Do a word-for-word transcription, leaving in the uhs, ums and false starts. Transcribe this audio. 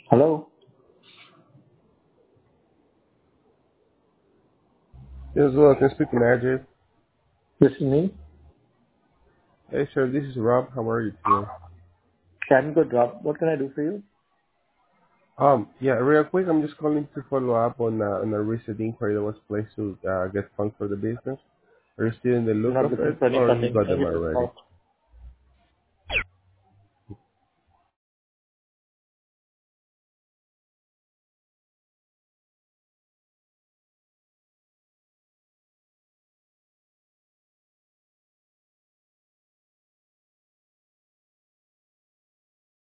Hello, Yes, well, I can speak to Najib. this is me. Hey, sir, this is Rob. How are you today? I'm good, Rob. What can I do for you? Um, yeah, real quick, I'm just calling to follow up on uh, on a recent inquiry that was placed to uh, get funds for the business. Are you still in the I'm look not of looking it, for any or you funding. got Thank them you for the already? call.